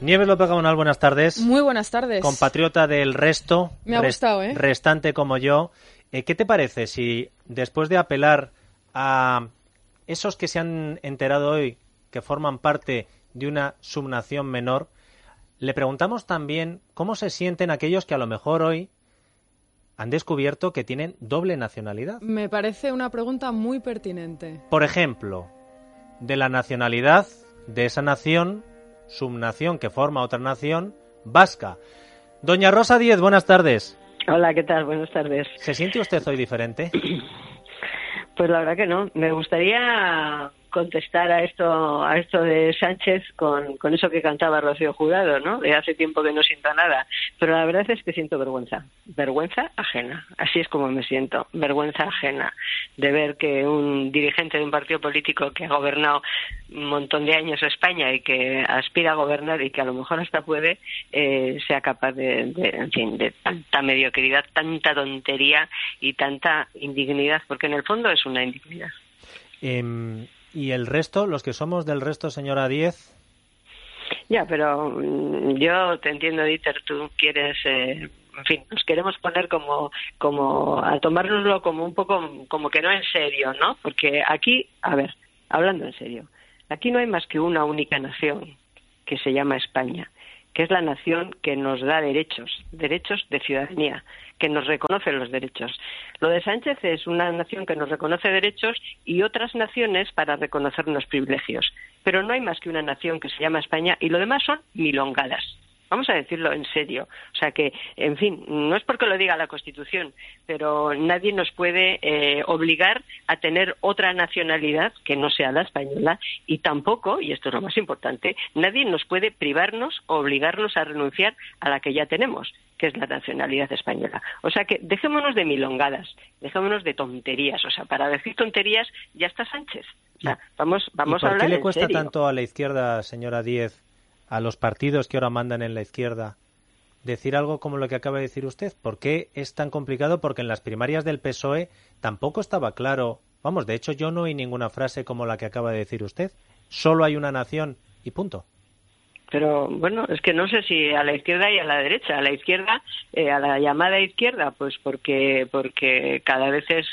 Nieves López Gamonal, buenas tardes. Muy buenas tardes. Compatriota del resto. Me ha gustado, ¿eh? Restante como yo. ¿Qué te parece si después de apelar a esos que se han enterado hoy que forman parte de una subnación menor, le preguntamos también cómo se sienten aquellos que a lo mejor hoy han descubierto que tienen doble nacionalidad? Me parece una pregunta muy pertinente. Por ejemplo, de la nacionalidad de esa nación, subnación que forma otra nación, vasca. Doña Rosa Díez, buenas tardes. Hola, ¿qué tal? Buenas tardes. ¿Se siente usted hoy diferente? Pues la verdad que no. Me gustaría contestar a esto de Sánchez con eso que cantaba Rocío Jurado, ¿no? De hace tiempo que no siento nada. Pero la verdad es que siento vergüenza. Vergüenza ajena. Así es como me siento. Vergüenza ajena de ver que un dirigente de un partido político que ha gobernado un montón de años España y que aspira a gobernar y que a lo mejor hasta puede, sea capaz de tanta mediocridad, tanta tontería y tanta indignidad, porque en el fondo es una indignidad. ¿Y el resto, los que somos del resto, señora Díez? Ya, pero yo te entiendo, Dieter, tú quieres... en fin, nos queremos poner como a tomárnoslo como un poco, como que no en serio, ¿no? Porque aquí, a ver, hablando en serio, aquí no hay más que una única nación que se llama España, que es la nación que nos da derechos de ciudadanía, que nos reconoce los derechos. Lo de Sánchez es una nación que nos reconoce derechos y otras naciones para reconocernos privilegios. Pero no hay más que una nación que se llama España y lo demás son milongadas. Vamos a decirlo en serio. O sea que, en fin, no es porque lo diga la Constitución, pero nadie nos puede obligar a tener otra nacionalidad que no sea la española y tampoco, y esto es lo más importante, nadie nos puede privarnos o obligarnos a renunciar a la que ya tenemos, que es la nacionalidad española. O sea que dejémonos de milongadas, dejémonos de tonterías. O sea, para decir tonterías ya está Sánchez. O sea, vamos a hablar en serio. ¿Por qué le cuesta tanto a la izquierda, señora Díez, a los partidos que ahora mandan en la izquierda, decir algo como lo que acaba de decir usted? ¿Por qué es tan complicado? Porque en las primarias del PSOE tampoco estaba claro. Vamos, de hecho yo no oí ninguna frase como la que acaba de decir usted. Solo hay una nación y punto. Pero bueno, es que no sé si a la izquierda y a la derecha. A la izquierda, a la llamada izquierda, pues porque cada vez es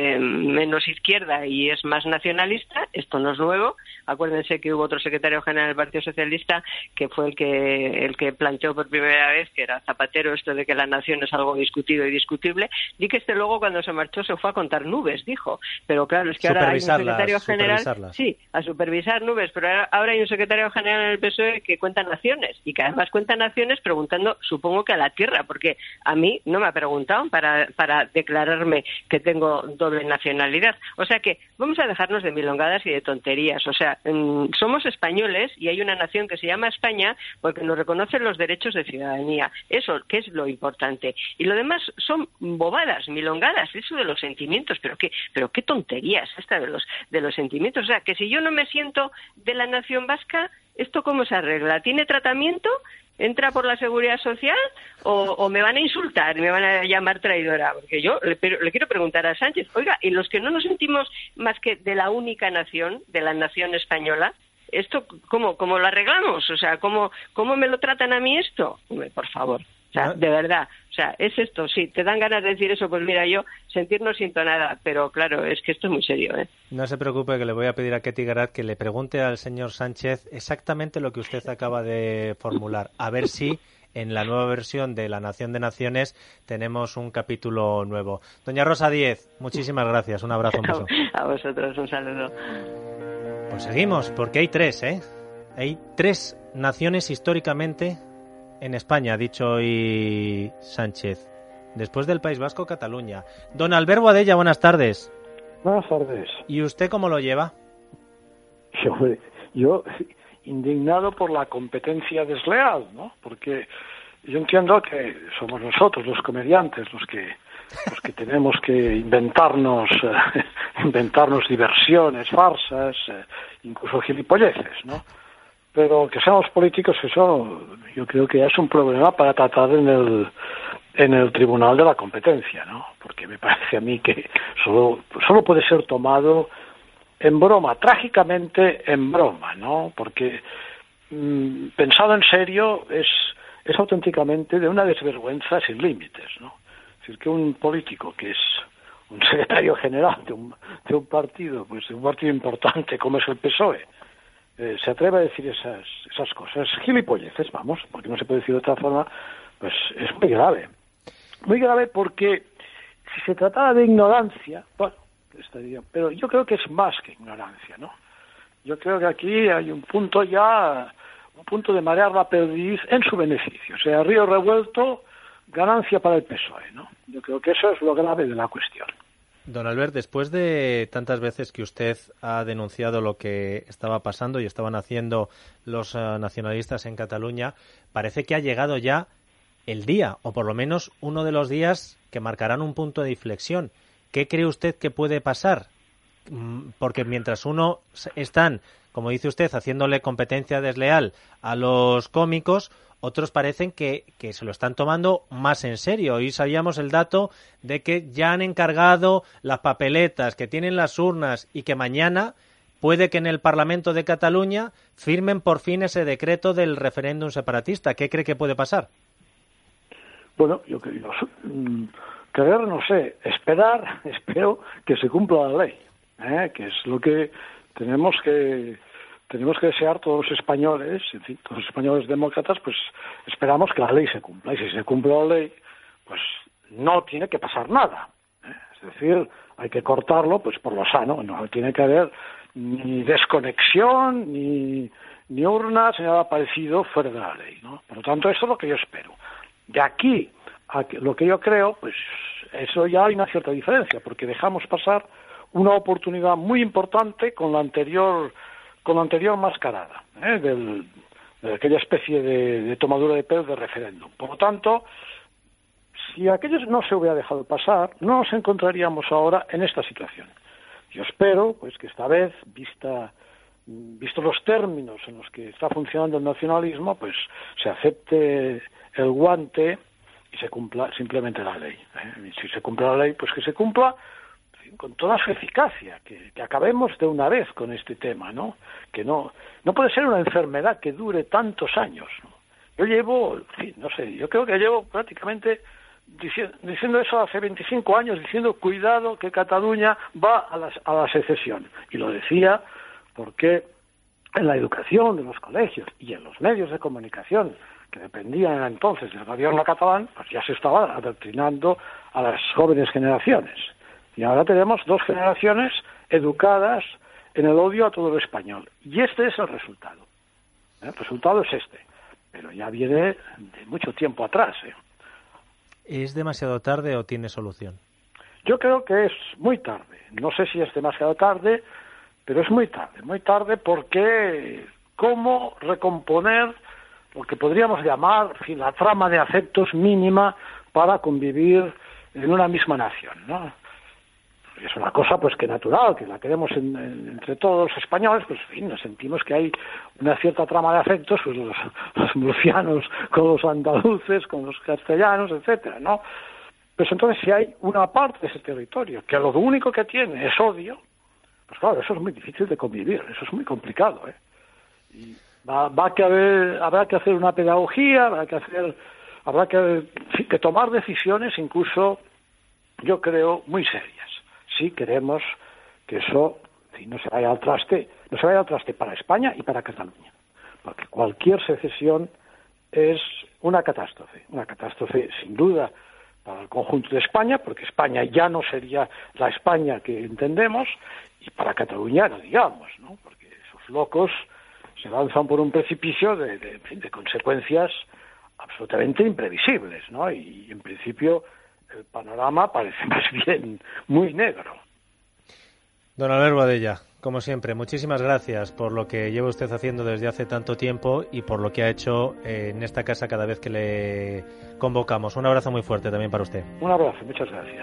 menos izquierda y es más nacionalista. Esto no es nuevo. Acuérdense que hubo otro secretario general del Partido Socialista que fue el que planteó por primera vez, que era Zapatero, esto de que la nación es algo discutido y discutible. Y que luego cuando se marchó se fue a contar nubes, dijo. Pero claro, es que ahora hay un secretario general, sí, a supervisar nubes, pero ahora hay un secretario general en el PSOE que cuenta naciones y que además cuenta naciones preguntando, supongo que a la tierra, porque a mí no me ha preguntado para declararme que tengo doble nacionalidad. O sea que vamos a dejarnos de milongadas y de tonterías. O sea, somos españoles y hay una nación que se llama España porque nos reconocen los derechos de ciudadanía. Eso, que es lo importante. Y lo demás son bobadas, milongadas, eso de los sentimientos. Pero qué tonterías esta de los sentimientos. O sea, que si yo no me siento de la nación vasca, ¿esto cómo se arregla? ¿Tiene tratamiento? ¿Entra por la Seguridad Social? ¿O me van a insultar y me van a llamar traidora? Porque yo le quiero preguntar a Sánchez, oiga, ¿y los que no nos sentimos más que de la única nación, de la nación española, esto cómo lo arreglamos? O sea, ¿cómo me lo tratan a mí esto? Por favor. O sea, de verdad, o sea, es esto, sí, te dan ganas de decir eso, pues mira, yo sentir no siento nada, pero claro, es que esto es muy serio, ¿eh? No se preocupe, que le voy a pedir a Ketty Garat que le pregunte al señor Sánchez exactamente lo que usted acaba de formular, a ver si en la nueva versión de La Nación de Naciones tenemos un capítulo nuevo. Doña Rosa Díez, muchísimas gracias, un abrazo, un beso. A vosotros, un saludo. Pues seguimos, porque hay tres, ¿eh? Hay tres naciones históricamente en España, ha dicho hoy Sánchez. Después del País Vasco, Cataluña. Don Albert Boadella, buenas tardes. Buenas tardes. ¿Y usted cómo lo lleva? Yo indignado por la competencia desleal, ¿no? Porque yo entiendo que somos nosotros, los comediantes, los que tenemos que inventarnos diversiones, farsas, incluso gilipolleces, ¿no? Pero que seamos políticos, eso yo creo que es un problema para tratar en el Tribunal de la Competencia, ¿no? Porque me parece a mí que solo puede ser tomado en broma, trágicamente en broma, ¿no? Porque pensado en serio, es auténticamente de una desvergüenza sin límites, ¿no? Es decir, que un político que es un secretario general de un partido, pues de un partido importante como es el PSOE, se atreve a decir esas cosas, gilipolleces, vamos, porque no se puede decir de otra forma, pues es muy grave. Muy grave porque si se tratara de ignorancia, bueno, estaría, pero yo creo que es más que ignorancia, ¿no? Yo creo que aquí hay un punto de marear la perdiz en su beneficio, o sea, río revuelto, ganancia para el PSOE, ¿no? Yo creo que eso es lo grave de la cuestión. Don Albert, después de tantas veces que usted ha denunciado lo que estaba pasando y estaban haciendo los nacionalistas en Cataluña, parece que ha llegado ya el día, o por lo menos uno de los días que marcarán un punto de inflexión. ¿Qué cree usted que puede pasar? Porque mientras están, como dice usted, haciéndole competencia desleal a los cómicos, otros parecen que se lo están tomando más en serio. Hoy sabíamos el dato de que ya han encargado las papeletas, que tienen las urnas y que mañana puede que en el Parlamento de Cataluña firmen por fin ese decreto del referéndum separatista. ¿Qué cree que puede pasar? Bueno, yo creer, no sé, espero que se cumpla la ley, que es lo que tenemos que desear todos los españoles, en fin, todos los españoles demócratas, pues esperamos que la ley se cumpla. Y si se cumple la ley, pues no tiene que pasar nada. Es decir, hay que cortarlo pues por lo sano, no tiene que haber ni desconexión, ni urnas, ni nada parecido fuera de la ley, ¿no? Por lo tanto, eso es lo que yo espero. De aquí a lo que yo creo, pues eso ya hay una cierta diferencia, porque dejamos pasar una oportunidad muy importante con la anterior mascarada, de aquella especie de tomadura de pelo de referéndum. Por lo tanto, si aquello no se hubiera dejado pasar, no nos encontraríamos ahora en esta situación. Yo espero pues que esta vez, visto los términos en los que está funcionando el nacionalismo, pues se acepte el guante y se cumpla simplemente la ley. Y si se cumple la ley, pues que se cumpla con toda su eficacia, que acabemos de una vez con este tema, ¿no? Que no puede ser una enfermedad que dure tantos años, ¿no? Yo llevo, yo creo que llevo prácticamente diciendo eso hace 25 años, diciendo cuidado que Cataluña va a la secesión. Y lo decía porque en la educación de los colegios y en los medios de comunicación que dependían entonces del gobierno catalán, pues ya se estaba adoctrinando a las jóvenes generaciones. Y ahora tenemos dos generaciones educadas en el odio a todo lo español. Y este es el resultado. El resultado es este. Pero ya viene de mucho tiempo atrás. ¿Es demasiado tarde o tiene solución? Yo creo que es muy tarde. No sé si es demasiado tarde, pero es muy tarde porque ¿cómo recomponer lo que podríamos llamar la trama de afectos mínima para convivir en una misma nación, ¿no? Es una cosa pues que natural, que la queremos entre todos los españoles, pues en fin, nos sentimos que hay una cierta trama de afectos, pues los murcianos con los andaluces, con los castellanos, etcétera, ¿no? Pues entonces si hay una parte de ese territorio que lo único que tiene es odio, pues claro, eso es muy difícil de convivir, eso es muy complicado, Y habrá que hacer una pedagogía, habrá que tomar decisiones incluso, yo creo, muy serias. Si queremos que eso no se vaya al traste para España y para Cataluña, porque cualquier secesión es una catástrofe sin duda para el conjunto de España, porque España ya no sería la España que entendemos, y para Cataluña no digamos, ¿no? Porque esos locos se lanzan por un precipicio de consecuencias absolutamente imprevisibles, ¿no? Y en principio el panorama parece más bien muy negro. Don Albert Boadella, como siempre, muchísimas gracias por lo que lleva usted haciendo desde hace tanto tiempo y por lo que ha hecho en esta casa cada vez que le convocamos. Un abrazo muy fuerte también para usted. Un abrazo, muchas gracias.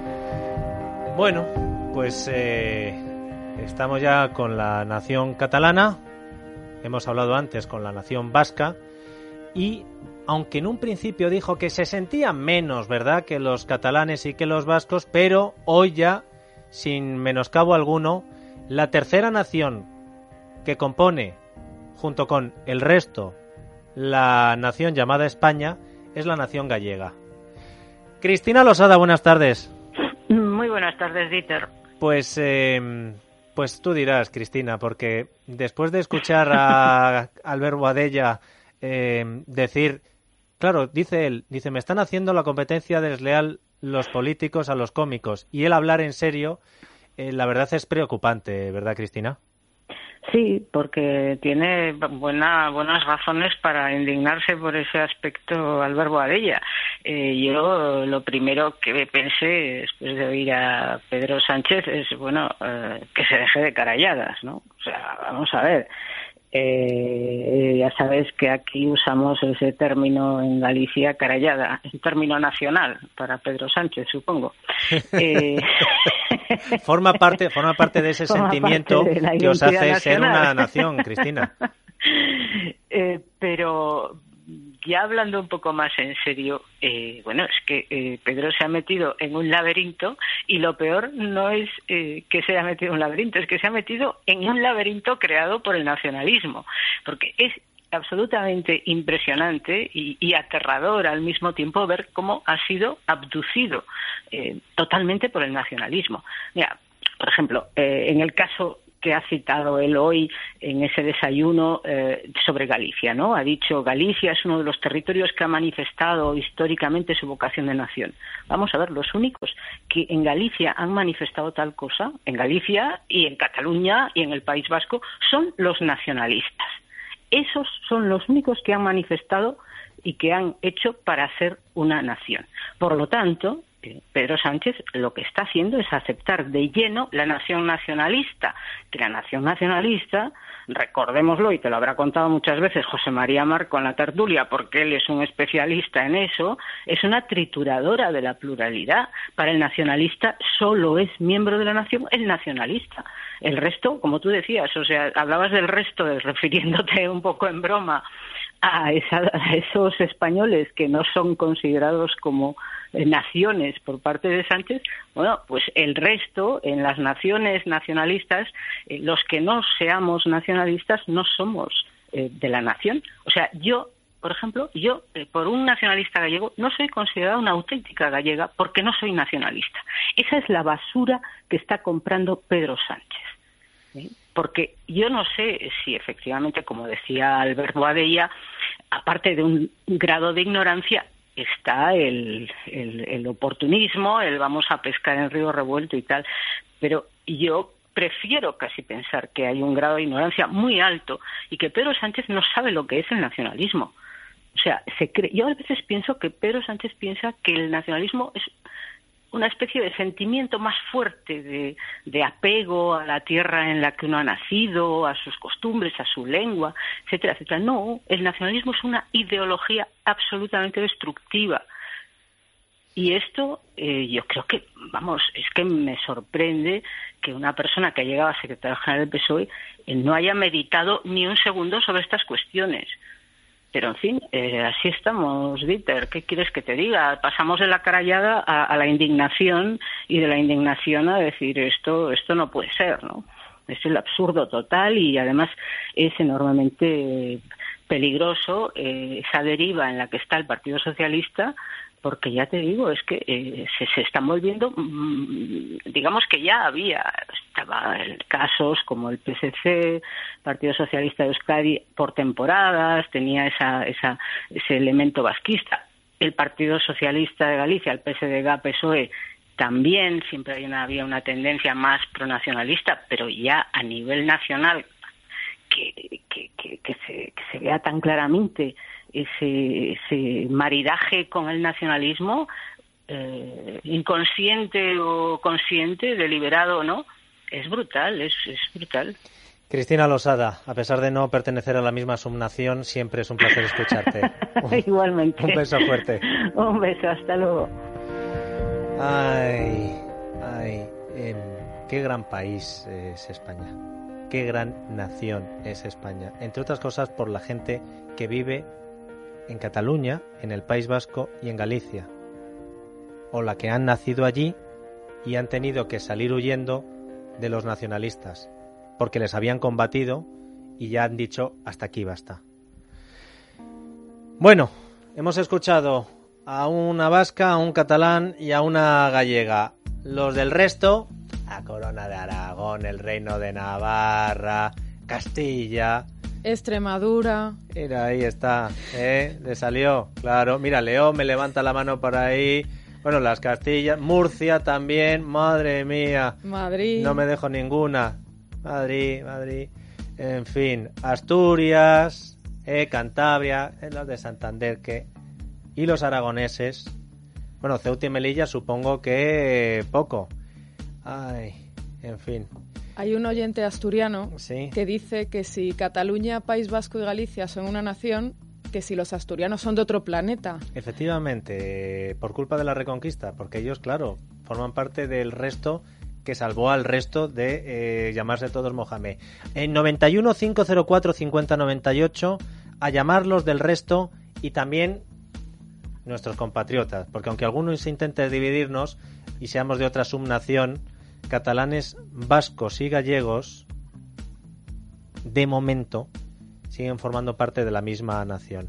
Bueno, pues estamos ya con la nación catalana, hemos hablado antes con la nación vasca y aunque en un principio dijo que se sentían menos, ¿verdad?, que los catalanes y que los vascos, pero hoy ya, sin menoscabo alguno, la tercera nación que compone, junto con el resto, la nación llamada España, es la nación gallega. Cristina Losada, buenas tardes. Muy buenas tardes, Dieter. Pues tú dirás, Cristina, porque después de escuchar a Albert Boadella decir, claro, dice él, me están haciendo la competencia desleal los políticos a los cómicos, y él hablar en serio, la verdad es preocupante, ¿verdad, Cristina? Sí, porque tiene buenas razones para indignarse por ese aspecto Albert Boadella. Yo lo primero que pensé después de oír a Pedro Sánchez es, que se deje de caralladas, ¿no? O sea, vamos a ver. Ya sabes que aquí usamos ese término en Galicia, carallada, es un término nacional para Pedro Sánchez, supongo. Forma parte de ese sentimiento que os hace nacional. Ser una nación, Cristina. Pero ya hablando un poco más en serio, es que Pedro se ha metido en un laberinto, y lo peor no es que se haya metido en un laberinto, es que se ha metido en un laberinto creado por el nacionalismo, porque es absolutamente impresionante y aterrador al mismo tiempo ver cómo ha sido abducido totalmente por el nacionalismo. Mira, por ejemplo, en el caso que ha citado él hoy en ese desayuno sobre Galicia, ¿no? Ha dicho, Galicia es uno de los territorios que ha manifestado históricamente su vocación de nación. Vamos a ver, los únicos que en Galicia han manifestado tal cosa, en Galicia y en Cataluña y en el País Vasco, son los nacionalistas. Esos son los únicos que han manifestado y que han hecho para ser una nación. Por lo tanto, Pedro Sánchez lo que está haciendo es aceptar de lleno la nación nacionalista, que la nación nacionalista, recordémoslo, y te lo habrá contado muchas veces José María Marco en la tertulia, porque él es un especialista en eso, es una trituradora de la pluralidad. Para el nacionalista solo es miembro de la nación el nacionalista. El resto, como tú decías, o sea, hablabas del resto, refiriéndote un poco en broma a esos españoles que no son considerados como naciones por parte de Sánchez. Bueno, pues el resto, en las naciones nacionalistas, los que no seamos nacionalistas no somos de la nación. O sea, yo, por ejemplo, por un nacionalista gallego no soy considerada una auténtica gallega porque no soy nacionalista. Esa es la basura que está comprando Pedro Sánchez. ¿Sí? Porque yo no sé si efectivamente, como decía Albert Boadella, aparte de un grado de ignorancia, está el oportunismo, el vamos a pescar en río revuelto y tal, pero yo prefiero casi pensar que hay un grado de ignorancia muy alto y que Pedro Sánchez no sabe lo que es el nacionalismo. O sea, yo a veces pienso que Pedro Sánchez piensa que el nacionalismo es una especie de sentimiento más fuerte de apego a la tierra en la que uno ha nacido, a sus costumbres, a su lengua, etcétera, etcétera. No, el nacionalismo es una ideología absolutamente destructiva. Y esto, yo creo que, es que me sorprende que una persona que ha llegado a secretario general del PSOE no haya meditado ni un segundo sobre estas cuestiones. Pero, en fin, así estamos, Dieter. ¿Qué quieres que te diga? Pasamos de la carallada a la indignación, y de la indignación a decir esto no puede ser, ¿no? Es el absurdo total, y además es enormemente peligroso esa deriva en la que está el Partido Socialista, porque ya te digo, es que se están volviendo, digamos que ya estaba casos como el PSC, Partido Socialista de Euskadi, por temporadas, tenía ese elemento vasquista. El Partido Socialista de Galicia, el PSDG, PSOE, también siempre había una tendencia más pronacionalista, pero ya a nivel nacional, que se vea tan claramente ese maridaje con el nacionalismo, inconsciente o consciente, deliberado o no, es brutal, es brutal. Cristina Losada, a pesar de no pertenecer a la misma subnación, siempre es un placer escucharte. Igualmente. Un beso fuerte. Un beso, hasta luego. Qué gran país es España. Qué gran nación es España. Entre otras cosas por la gente que vive en Cataluña, en el País Vasco y en Galicia, o la que han nacido allí y han tenido que salir huyendo de los nacionalistas, porque les habían combatido y ya han dicho hasta aquí basta. Bueno, hemos escuchado a una vasca, a un catalán y a una gallega. Los del resto, la Corona de Aragón, el Reino de Navarra, Castilla, Extremadura. mira, ahí está, le salió, claro. Mira, León me levanta la mano por ahí. Bueno, las Castillas, Murcia también, madre mía. Madrid. No me dejo ninguna. Madrid. En fin, Asturias, Cantabria, los de Santander, y los aragoneses. Bueno, Ceuta y Melilla supongo que poco. Ay, en fin. Hay un oyente asturiano Sí. que dice que si Cataluña, País Vasco y Galicia son una nación, que si los asturianos son de otro planeta. Efectivamente, por culpa de la Reconquista, porque ellos, claro, forman parte del resto que salvó al resto de llamarse todos Mohamed. En 91 504 5098, a llamarlos del resto y también nuestros compatriotas, porque aunque algunos intenten dividirnos y seamos de otra subnación, catalanes, vascos y gallegos, de momento, siguen formando parte de la misma nación.